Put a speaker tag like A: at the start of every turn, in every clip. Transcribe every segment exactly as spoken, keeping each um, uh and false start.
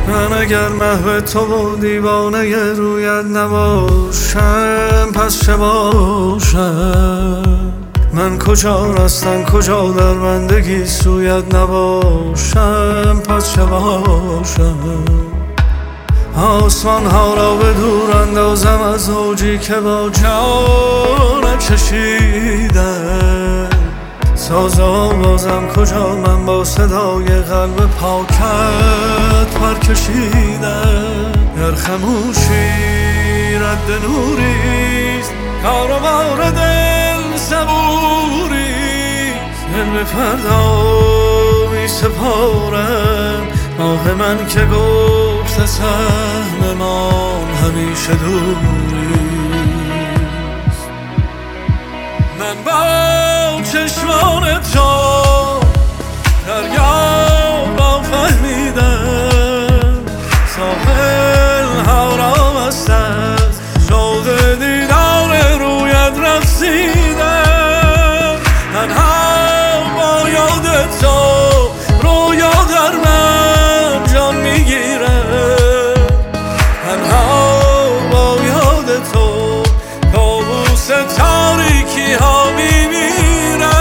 A: من اگر محو تو و دیوانه رویت نباشم پس چه باشم؟ من کجا رستم کجا در بندگی سویت نباشم پس چه باشم؟ آسمان ها را به دور اندازم از اوجی که با جان چشیدم ساز آوازم کجا من با صدای قلب پاکت پر کشیدم در خموشی رد نوریست کاروان دل صبوریست دل به فردا می سپارم ماه من که گفت سهم من همیشه دوریست من با چشمان تو دریاب را فهمیدم ساحل ها را مست از شوق دیدار رویت رقصیدم تنها با یاد تو رویا در من جان میگیره تنها با یاد تو کابوس تاریکی ها میمیره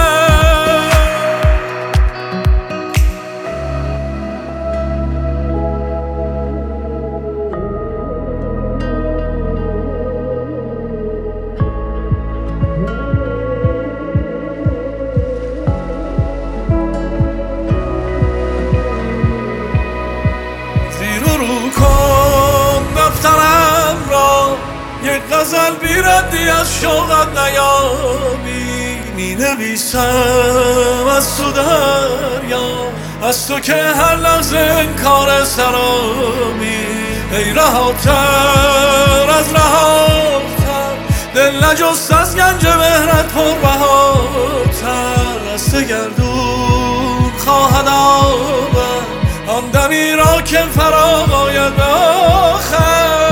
A: یک غزل بیردی از شوقت نیابی می نویسم از تو دریا از تو که هر لحظه انکار سرامی ای رهاتر از رهاتر دل نجست از گنج مهرت پربهاتر از گردون خواهد آورد آن دمی را که فراق آید به آخر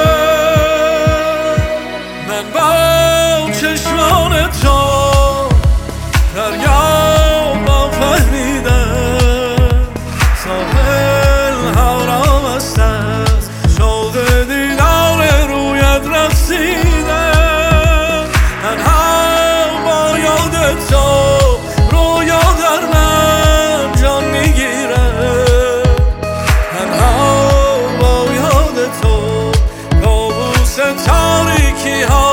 A: من با چشمان تو دریاب را فهمیدم ساحل ها را مست از شوق دیدار رویت رقصیدم تنها با یاد تو رویا در من جان میگیره تنها با یاد تو کابوس تاریکی ها